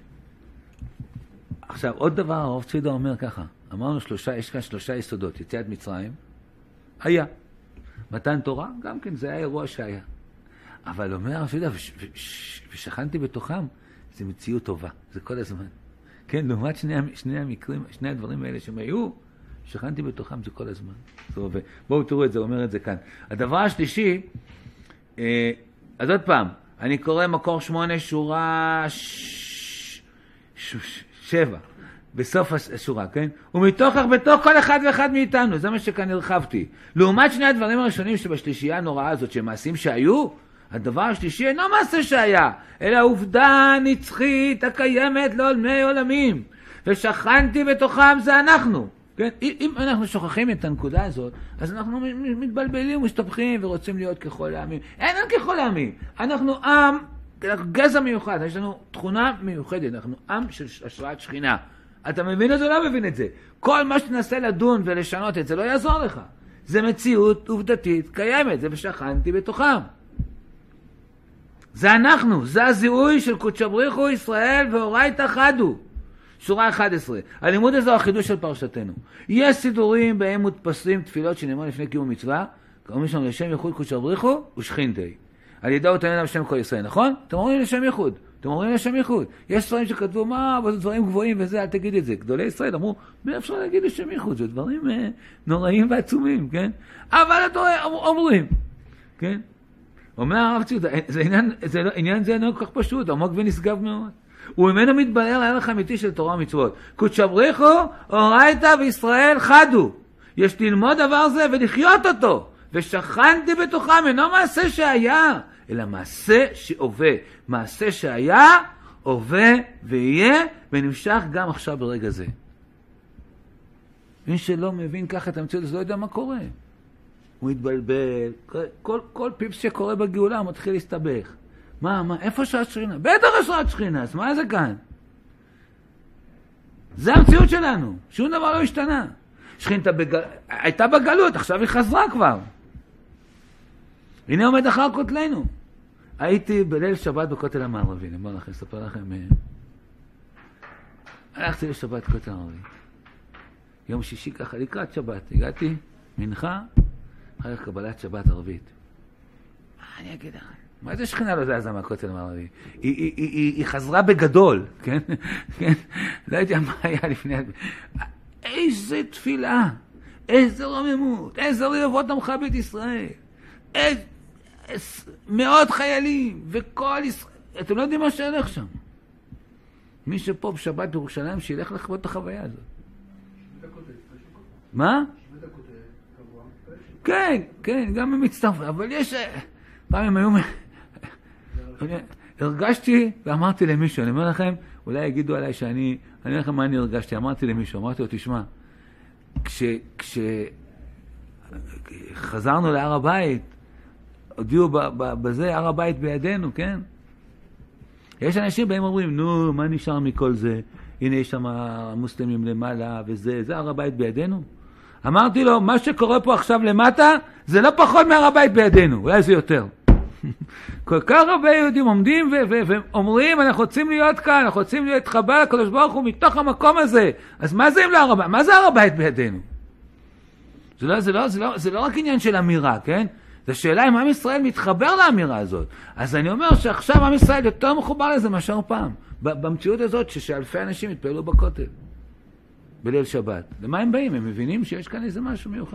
עכשיו, עוד דבר, הרב ציודה אומר ככה. אמרנו שלושה, יש כאן שלושה יסודות. יציאת מצרים, היה. מתן תורה, גם כן, זה היה אירוע שהיה. אבל אומר הרב ציודה, וש... וש... ושכנתי בתוכם, זה מציאות טובה. זה כל הזמן. כן, לעומת שני, שני המקרים, שני הדברים האלה שהם היו, שכנתי בתוכם זה כל הזמן. טוב, בואו תראו את זה, אומר את זה כאן. הדבר השלישי, אה, אז עוד פעם, אני קורא מקור שמונה שורה ש... ש... ש... שבע, בסוף השורה, כן? ומתוך כך בתוך כל אחד ואחד מאיתנו, זה מה שכאן הרחבתי. לעומת שני הדברים הראשונים שבשלישייה הנוראה הזאת, שמעשים שהיו, הדבר השלישי אינו מעשה שהיה, אלא עובדה נצחית הקיימת לעולמי עולמים. ושכנתי בתוכם זה אנחנו. כן? אם אנחנו שוכחים את הנקודה הזאת, אז אנחנו מתבלבלים ומשתפכים ורוצים להיות ככל העמים. אין אין ככל העמים. אנחנו עם, גזע מיוחד, יש לנו תכונה מיוחדת, אנחנו עם של השראת שכינה. אתה מבין את זה או לא מבין את זה? כל מה שתנסה לדון ולשנות את זה לא יעזור לך. זה מציאות עובדתית קיימת, זה ושכנתי בתוכם. זה אנחנו, זה הזיהוי של קודשא בריך הוא ישראל ואורייתא חדו. שורה אחת עשרה. הלימוד הזה הוא החידוש של פרשתנו. יש סידורים בהם מודפסים תפילות שנאמרו לפני קיום מצווה, קוראים שם לשם ייחוד קודשא בריך הוא ושכינתי. על ידו תענן עליו שם כל ישראל, נכון? אתם אומרים לשם ייחוד. אתם אומרים לשם ייחוד. יש דברים שכתבו, מה, אבל זה דברים גבוהים וזה, אל תגיד את זה. גדולי ישראל אמרו, מה אפשר להגיד לשם ייחוד? זה דברים אה, נוראים ועצומים, כן? אבל אתם אומרים, כן? אומר הרב ציודה, זה עניין, זה, עניין זה אינו כל כך פשוט, עמוק ונשגב מאוד. וממנו מתברר הערך האמיתי של תורה ומצוות. קודשא בריך הוא, אורייתא וישראל חדו. יש ללמוד דבר זה ולחיות אותו. ושכנתי בתוכם, אינו מעשה שהיה, אלא מעשה שהווה. מעשה שהיה, הווה ויהיה, ונמשך גם עכשיו ברגע זה. מי שלא מבין ככה את המציאות, אז לא יודע מה קורה. הוא מתבלבל, כל, כל פיפס שקורה בגאולה הוא מתחיל להסתבך. מה, מה, איפה שעת שכינה? בטח השראת שכינה, אז מה זה כאן? זה המציאות שלנו, שום דבר לא השתנה. שכינתה בגל... הייתה בגלות, עכשיו היא חזרה כבר. הנה עומד אחר כותלנו. הייתי בליל שבת בכותל המערבי, אני אומר לכם, אספר לכם. הלכתי לשבת בכותל המערבי. יום שישי ככה, לקראת שבת, הגעתי, מנחה, אחר כך קבלת שבת ערבית. מה אני אגיד לכם? מה זה שכינה לא זזה מהכותל המערבי? היא, היא, היא, היא חזרה בגדול, כן? כן? לא יודע מה היה לפני... איזה תפילה, איזה רוממות, איזה רבבות עמך בית ישראל. איזה... מאות חיילים, וכל ישראל, אתם לא יודעים מה שהלך שם. מי שפה בשבת בירושלים, שילך לחוות את החוויה הזאת. מה? כן, כן, גם הם מצטרפים, אבל יש... פעם הם היו... הרגשתי, ואמרתי למישהו, אני אומר לכם, אולי יגידו עליי שאני... אני אומר לכם מה אני הרגשתי, אמרתי למישהו, אמרתי לו, תשמע, כש... כש... חזרנו להר הבית, הודיעו בזה, הר הבית בידינו, כן? יש אנשים בהם אומרים, נו, מה נשאר מכל זה? הנה יש שם המוסלמים למעלה, וזה, זה הר הבית בידינו. אמרתי לו, מה שקורה פה עכשיו למטה, זה לא פחות מהר הבית בידינו, אולי זה יותר. כל כך הרבה יהודים עומדים ואומרים, אנחנו רוצים להיות כאן, אנחנו רוצים להיות חבל לקדוש ברוך הוא מתוך המקום הזה. אז מה זה, להר הבית? מה זה הר הבית בידינו? זה לא, זה לא, זה לא, זה לא רק עניין של אמירה, כן? זו שאלה אם עם ישראל מתחבר לאמירה הזאת. אז אני אומר שעכשיו עם ישראל יותר מחובר לזה מאשר פעם. במציאות הזאת שאלפי אנשים התפעלו בכותל. בליל שבת. למה הם באים? הם מבינים שיש כאן איזה משהו מיוחד.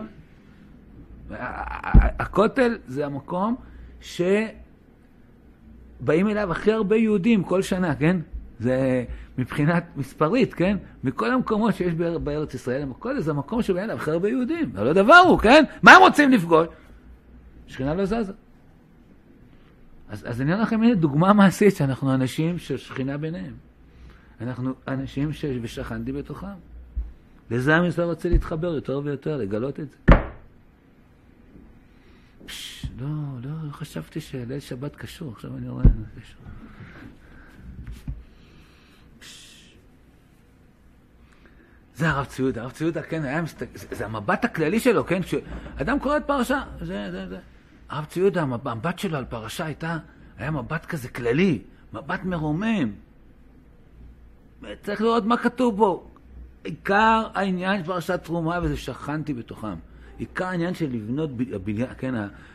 הכותל זה המקום שבאים אליו הכי הרבה יהודים כל שנה, כן? זה מבחינת מספרית, כן? מכל המקומות שיש בארץ ישראל, הכותל זה המקום שבאים אליו הכי הרבה יהודים. זה לא דבר הוא, כן? מה הם רוצים לפגוש? שכינה לא זזה. אז, אז אני אומר לכם, הנה דוגמה מעשית שאנחנו אנשים ששכינה ביניהם. אנחנו אנשים ששכנתי בתוכם. לזה עם ישראל רוצה להתחבר יותר ויותר, לגלות את זה. פש, לא, לא, חשבתי שליל שבת קשור, עכשיו אני רואה את קשור. זה הרב ציודה, הרב ציודה, כן, היה מסתכל, זה, זה המבט הכללי שלו, כן, כשאדם קורא את פרשה, זה, זה, זה. הרב ציודה, המבט שלו על פרשה הייתה, היה מבט כזה כללי, מבט מרומם. צריך לראות מה כתוב בו. עיקר העניין של פרשת תרומה, וזה שכנתי בתוכם. עיקר העניין של לבנות, הבניין, כן,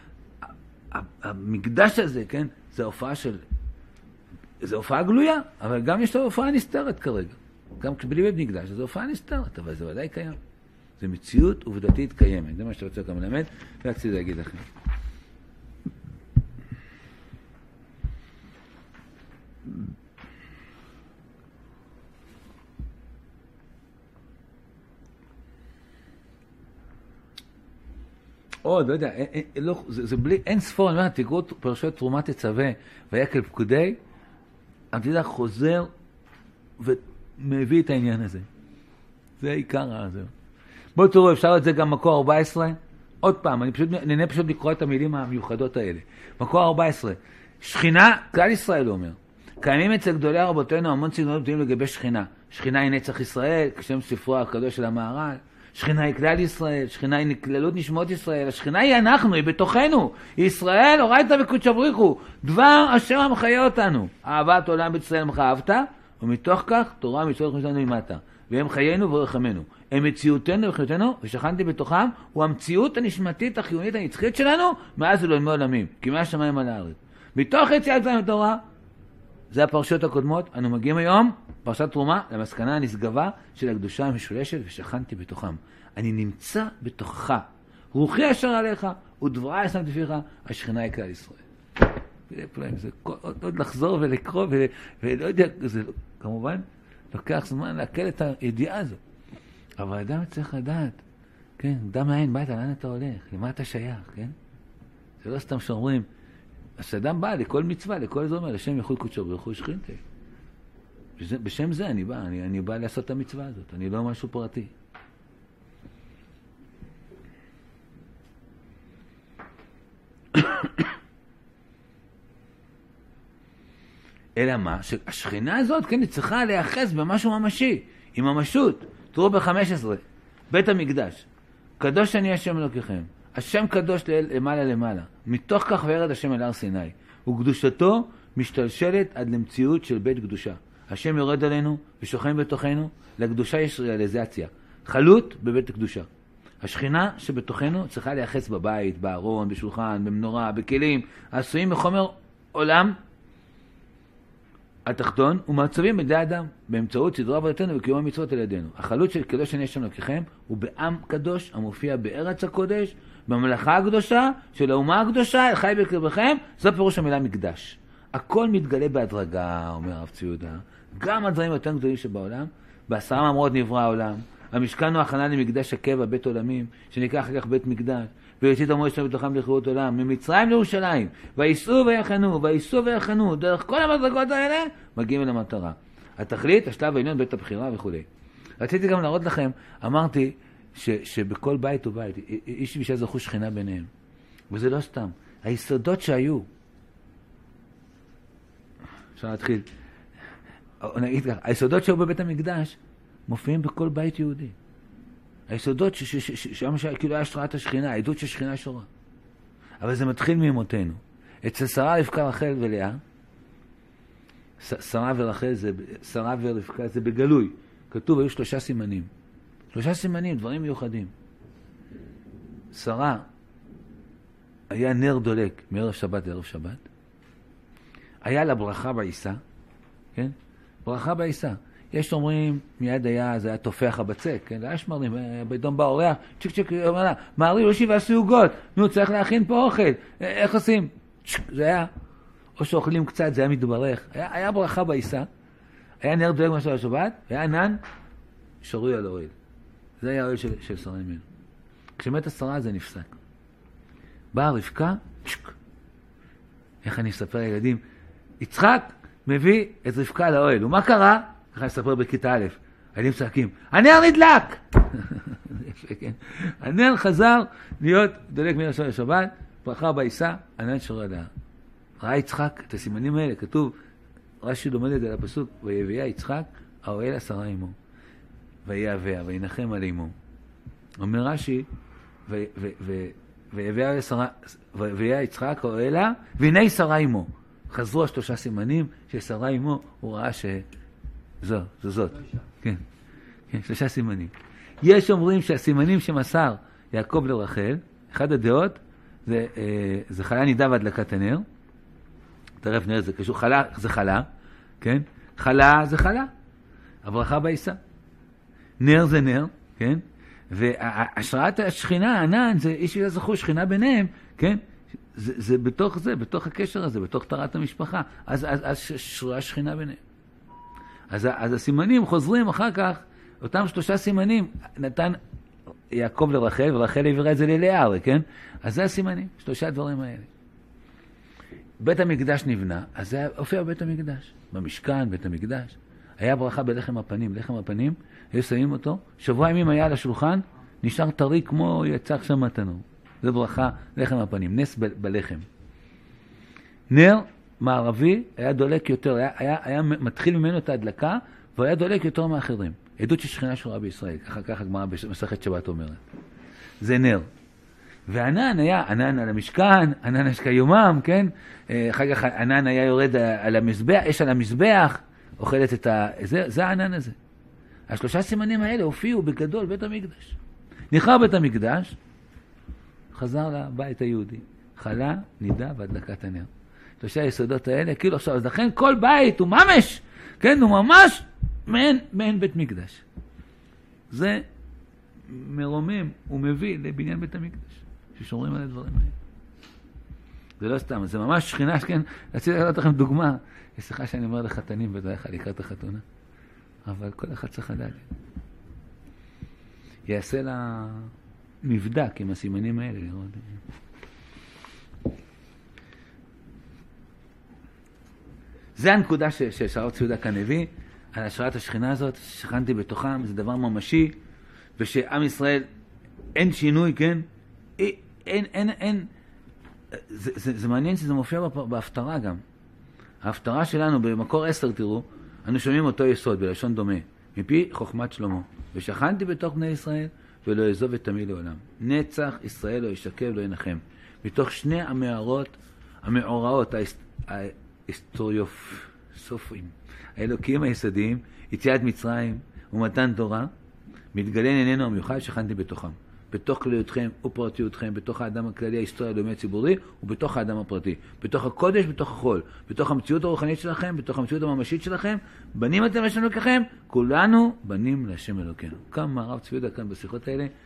המקדש הזה, כן, זה הופעה של, זה הופעה גלויה, אבל גם יש לו הופעה נסתרת כרגע. גם בלי בית מקדש, זו הופעה נסתרת, אבל זה ודאי קיים. זו מציאות עובדתית קיימת. זה מה שאתה רוצה גם ללמד, ורציתי להגיד לכם. עוד, לא יודע, זה בלי, אין ספור, אני אומר, תקראו פרשת תרומה תצווה, ויקל פקודי, אתה יודע, חוזר ומביא את העניין הזה. זה העיקר הזה. בואו תראו, אפשר את זה גם מקור ארבע עשרה. עוד פעם, אני פשוט, נהנה פשוט לקרוא את המילים המיוחדות האלה. מקור ארבע עשרה. שכינה, כלל ישראל אומר. קיימים אצל גדולי רבותינו המון סגנונות גדולים לגבי שכינה. שכינה היא נצח ישראל, כשם ספרו הקדוש של המהר"ל. שכינה היא כלל ישראל, שכינה היא כללות נשמות ישראל, השכינה היא אנחנו, היא בתוכנו. ישראל, אורייתא וקודשא בריחו, דבר אשר המחיה אותנו. אהבת עולם בית ישראל מחאבת, ומתוך כך תורה מצוות חושנו ממטה. והם חיינו ורחמנו. הם מציאותנו וחיותנו, ושכנתי בתוכם, הוא המציאות הנשמתית החיונית הנצחית שלנו, מאז ולעולמי עולמים, כי מהשמיים על הארץ. מתוך יציאת זמן התורה, זה הפרשות הקודמות, אנו מגיעים היום, פרשת תרומה, למסקנה הנשגבה של הקדושה המשולשת, ושכנתי בתוכם. אני נמצא בתוכך, רוחי אשר עליך, ודברי שמתי פיך, השכינה היא כלל ישראל. זה עוד לחזור ולקרוא, ולא יודע, זה כמובן לוקח זמן להקל את הידיעה הזאת. אבל אדם צריך לדעת, כן, דם העין בית, לאן אתה הולך, למה אתה שייך, כן? זה לא סתם שאומרים, אז אדם בא לכל מצווה, לכל זה אומר, לשם יחוד קודשו בריחו שכינתי. בשם זה אני בא, אני, אני בא לעשות את המצווה הזאת, אני לא משהו פרטי. אלא מה? שהשכינה הזאת, כן, היא צריכה להיאחז במשהו ממשי, עם ממשות. תראו ב-חמש עשרה, בית המקדש. קדוש אני השם אלוקיכם. השם קדוש למעלה למעלה. מתוך כך וירד השם אל הר סיני. וקדושתו משתלשלת עד למציאות של בית קדושה. השם יורד עלינו ושוכן בתוכנו. לקדושה יש ריאליזציה. חלות בבית הקדושה. השכינה שבתוכנו צריכה להיאחז בבית, בארון, בשולחן, במנורה, בכלים, העשויים מחומר עולם התחתון ומעצבים בידי אדם, באמצעות סדרי עבודתנו וקיום המצוות על ידינו. החלות של קדוש אני השם אלוקיכם הוא בעם קדוש המופיע בארץ הקודש בממלכה הקדושה של האומה הקדושה, חי בקרבכם, זה פירוש המילה מקדש. הכל מתגלה בהדרגה, אומר הרב צבי יהודה. גם הדברים יותר גדולים שבעולם, בעשרה מאמרות נברא העולם. המשכן הוא הכנה למקדש הקבע, בית עולמים, שנקרא אחר כך בית מקדש. ויוציא את עמו ישנו בתוכם לחירות עולם, ממצרים לירושלים, וייסעו ויחנו, וייסעו ויחנו, דרך כל המדרגות האלה, מגיעים אל המטרה. התכלית, השלב העליון, בית הבחירה וכו'. רציתי גם להראות לכם, אמרתי ש, שבכל בית ובית, איש ואישה זכו שכינה ביניהם. וזה לא סתם. היסודות שהיו, אפשר להתחיל, או נגיד כך, היסודות שהיו בבית המקדש, מופיעים בכל בית יהודי. היסודות שם כאילו היה השראת השכינה, העדות של שכינה שורה. אבל זה מתחיל מאמותינו. אצל שרה, רבקה, רחל ולאה, שרה ורחל זה, שרה ורבקה זה בגלוי. כתוב, היו שלושה סימנים. שלושה סימנים, דברים מיוחדים. שרה היה נר דולק מערב שבת לערב שבת. היה לה ברכה בעיסה, כן? ברכה בעיסה. יש אומרים, מיד היה, זה היה תופח הבצק, כן? היה שמרים, בידום בא אורח, צ'יק צ'יק, אומר לה, מערי יושי ועשו עוגות, נו, צריך להכין פה אוכל, איך עושים? זה היה, או שאוכלים קצת, זה היה מתברך. היה, היה ברכה בעיסה, היה נר דולק משהו לשבת, היה ענן, שרוי על האוהל. זה היה האוהל של, של שרה ממנו. כשמת השרה זה נפסק. באה רבקה, צ'ק. איך אני אספר לילדים? יצחק מביא את רבקה לאוהל, ומה קרה? ככה אספר בכיתה א', הילדים צעקים, הנר נדלק! הנר חזר להיות דולק מן השעה לשבת, ברכה בעיסה, ענן שורה לה. ראה יצחק את הסימנים האלה, כתוב, רש"י לומד את זה לפסוק, ויביאה יצחק, האוהל השרה עמו. ויהווה, וינחם על עמו. אומר רש"י, ויביאה יצחק, האוהלה, והנה שרה עמו. חזרו השלושה סימנים של שרה עמו, הוא ראה ש... זו, זו זאת. כן, כן, שלושה סימנים. יש אומרים שהסימנים שמסר יעקב לרחל, אחד הדעות, זה, אה, זה חלה נידה והדלקת הנר. טרף נר זה קשור, חלה זה חלה, כן? חלה זה חלה. הברכה בעיסה. נר זה נר, כן? והשראת השכינה, הענן, זה איש וזכו שכינה ביניהם, כן? זה, זה בתוך זה, בתוך הקשר הזה, בתוך תרת המשפחה. אז, אז, אז שורה שכינה ביניהם. אז, אז הסימנים חוזרים אחר כך, אותם שלושה סימנים נתן יעקב לרחל, ורחל העבירה את זה ללאה, כן? אז זה הסימנים, שלושה הדברים האלה. בית המקדש נבנה, אז זה הופיע בבית המקדש. במשכן, בית המקדש. היה ברכה בלחם הפנים. לחם הפנים, היו שמים אותו, שבוע ימים היה על השולחן, נשאר טרי כמו יצא שם מתנור. זה ברכה, לחם הפנים, נס ב- בלחם. נר מערבי היה דולק יותר, היה, היה, היה מתחיל ממנו את ההדלקה, והוא היה דולק יותר מאחרים. עדות של שכינה שורה בישראל, ככה ככה גמרא במסכת שבת אומרת. זה נר. וענן היה, ענן על המשכן, ענן השקע יומם, כן? אחר כך ענן היה יורד על המזבח, יש על המזבח, אוכלת את ה... זה, זה הענן הזה. השלושה סימנים האלה הופיעו בגדול בית המקדש. נחרב בית המקדש, חזר לבית היהודי. חלה, נידה והדלקת הנר. שלושה היסודות האלה, כאילו עכשיו, אז לכן כל בית הוא ממש, כן, הוא ממש מעין, מעין בית מקדש. זה מרומם ומביא לבניין בית המקדש, ששומרים על הדברים האלה. זה לא סתם, זה ממש שכינה, כן, רציתי להראות לכם דוגמה, יש שיחה שאני אומר לחתנים בדרך כלל לקראת החתונה, אבל כל אחד צריך לדעת. יעשה לה מבדק עם הסימנים האלה, לראות. זה הנקודה ששרת ציודה כאן הביא, על השראת השכינה הזאת, שכנתי בתוכם, זה דבר ממשי, ושעם ישראל אין שינוי, כן? אין, אין, אין, אין. זה, זה, זה מעניין שזה מופיע בהפטרה גם. ההפטרה שלנו במקור עשר, תראו, אנו שומעים אותו יסוד בלשון דומה, מפי חוכמת שלמה. ושכנתי בתוך בני ישראל, ולא יעזוב את עמי לעולם. נצח ישראל לא ישקב, לא ינחם. מתוך שני המערות, המעוראות, ההיסטוריופסופים, האלוקים היסודיים, יציאת מצרים ומתן תורה, מתגלה עינינו המיוחד שכנתי בתוכם. בתוך כלליותכם ופרטיותכם, בתוך האדם הכללי, ההיסטוריה הלאומי הציבורי, ובתוך האדם הפרטי. בתוך הקודש, בתוך החול. בתוך המציאות הרוחנית שלכם, בתוך המציאות הממשית שלכם, בנים אתם לשם אלוקיכם, כולנו בנים להשם אלוקינו. כמה הרב צבי יהודה כאן בשיחות האלה,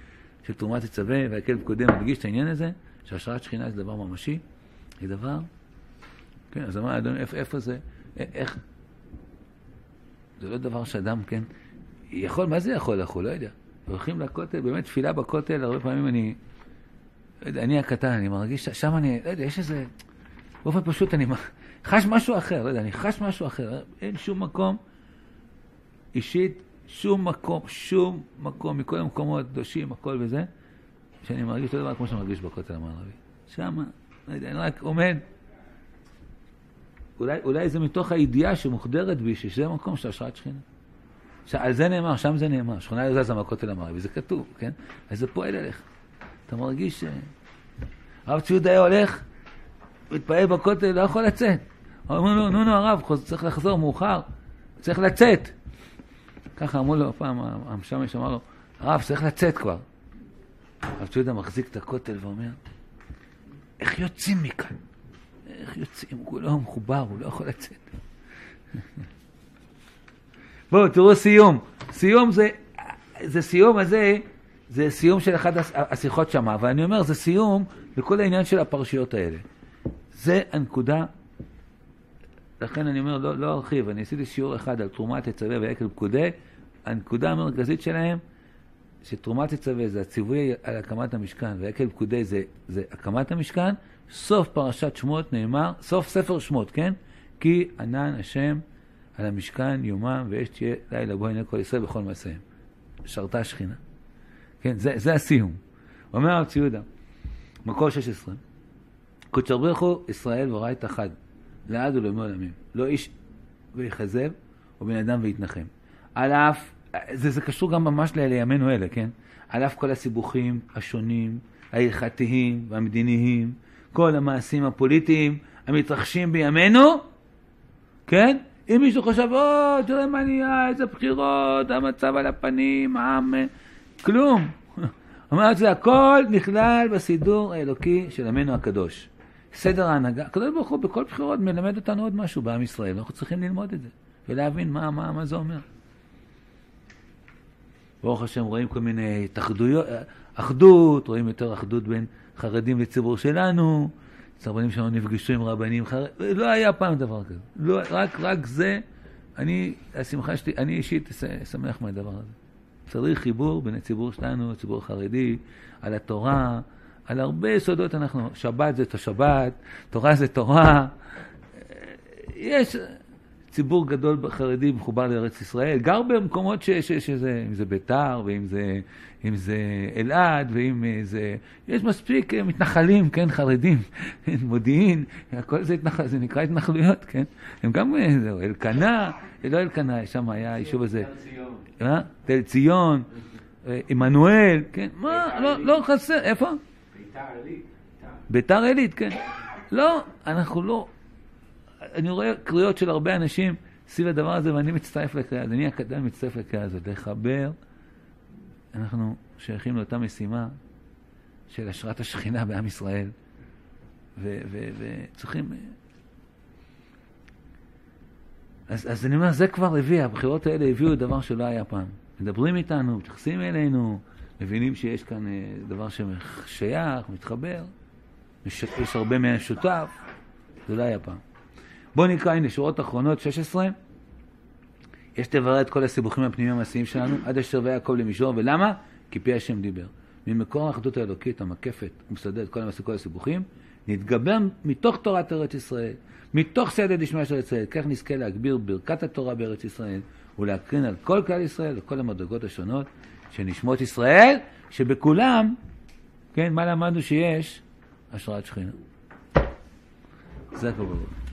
של תרומת תצווה, והקל פקודי מדגיש את העניין הזה, שהשראת שכינה זה דבר ממשי, זה דבר, כן, אז אמר, אדוני, איפה, איפה זה, איך, זה לא דבר שאדם, כן, יכול, מה זה יכול לחול, לא יודע, הולכים לכותל, באמת תפילה בכותל, הרבה פעמים אני, לא יודע, אני הקטן, אני מרגיש, שם אני, לא יודע, יש איזה, באופן פשוט אני חש משהו אחר, לא יודע, אני חש משהו אחר, אין שום מקום, אישית, שום מקום, שום מקום, מכל המקומות, דושים, הכל וזה, שאני מרגיש אותו דבר כמו שאני מרגיש בכותל המערבי. שמה, לא יודע, אני רק עומד, אולי, אולי זה מתוך הידיעה שמוחדרת בי, שזה מקום של השראת שכינה. על זה נאמר, שם זה נאמר, שכונה לא זזה מהכותל המערבי, זה כתוב, כן? אז זה פועל אליך. אתה מרגיש ש... הרב ציודה היה הולך, מתפעל בכותל, לא יכול לצאת. אמרו לו, נו, נו, הרב, צריך לחזור מאוחר, צריך לצאת. ככה אמרו לו פעם, המשמש אמר לו, הרב, צריך לצאת כבר. הרב ציודה מחזיק את הכותל ואומר, איך יוצאים מכאן? איך יוצאים? הוא לא מחובר, הוא לא יכול לצאת. בואו, תראו סיום. סיום זה, זה סיום הזה, זה סיום של אחת השיחות שם, אבל אני אומר, זה סיום לכל העניין של הפרשיות האלה. זה הנקודה, לכן אני אומר, לא, לא ארחיב, אני עשיתי שיעור אחד על תרומת תצווה והקל פקודי, הנקודה המרכזית שלהם, שתרומת תצווה זה הציווי על הקמת המשכן, והקל פקודי זה, זה הקמת המשכן, סוף פרשת שמות נאמר, סוף ספר שמות, כן? כי ענן השם על המשכן יומם, ואש תהיה לילה בו עיני כל ישראל בכל מעשיהם. שרתה שכינה. כן, זה, זה הסיום. אומר הרב ציודה, מקור שש עשרה, קודש ברוך הוא ישראל וראה אחד, לעד ולעולמי עולמים. לא איש ויחזב, ובן אדם ויתנחם. על אף, זה, זה קשור גם ממש לימינו אלה, כן? על אף כל הסיבוכים השונים, ההלכתיים והמדיניים, כל המעשים הפוליטיים המתרחשים בימינו, כן? אם מישהו חושב, או, תראה מה נהיה, איזה בחירות, המצב על הפנים, העם, כלום. אומרת זה, הכל נכלל בסידור האלוקי של עמנו הקדוש. סדר ההנהגה, הקדוש ברוך הוא בכל בחירות מלמד אותנו עוד משהו בעם ישראל, אנחנו צריכים ללמוד את זה, ולהבין מה, מה, מה זה אומר. ברוך השם רואים כל מיני תחדויות, אחדות, רואים יותר אחדות בין חרדים לציבור שלנו, סרבנים שלנו נפגשו עם רבנים חרדים, לא היה פעם דבר כזה. לא, רק, רק זה, אני, השמחה שלי, אני אישית שמח מהדבר הזה. צריך חיבור בין הציבור שלנו, הציבור החרדי, על התורה, על הרבה יסודות אנחנו, שבת זה את השבת, תורה זה תורה, יש ציבור גדול חרדי מחובר לארץ ישראל, גר במקומות ש, ש, שזה, אם זה ביתר, ואם זה, אם זה אלעד, ואם זה, יש מספיק מתנחלים, כן, חרדים, מודיעין, הכל זה, התנח, זה נקרא התנחלויות, כן, הם גם, זהו, אלקנה, לא אלקנה, שם היה היישוב הזה, תל ציון, עמנואל, כן, מה, לא, לא חסר, איפה? ביתר עילית. ביתר עילית, כן, לא, אנחנו לא, אני רואה קריאות של הרבה אנשים סביב הדבר הזה, ואני מצטרף לקריאה, אז אני הקדם מצטרף לקריאה הזאת, לחבר, אנחנו שייכים לאותה משימה של השראת השכינה בעם ישראל, וצריכים, אז, אז אני אומר, זה כבר הביא, הבחירות האלה הביאו דבר שלא היה פעם. מדברים איתנו, מתייחסים אלינו, מבינים שיש כאן דבר ששייך, מתחבר, יש, יש הרבה מהשותף, זה לא היה פעם. בואו נקרא, הנה, שורות אחרונות, שש עשרה. יש תברר את כל הסיבוכים הפנימיים המעשיים שלנו, עד אשר ויהיה יעקב למישור, ולמה? כי פי השם דיבר. ממקור האחדות האלוקית, המקפת, ומסדר את כל המעשי, כל הסיבוכים, נתגבר מתוך תורת ארץ ישראל, מתוך סייעתא דשמיא של ישראל, כך נזכה להגביר ברכת התורה בארץ ישראל, ולהקרין על כל כלל ישראל, וכל המדרגות השונות של נשמות ישראל, שבכולם, כן, מה למדנו שיש? השראת שכינה. זה הכל.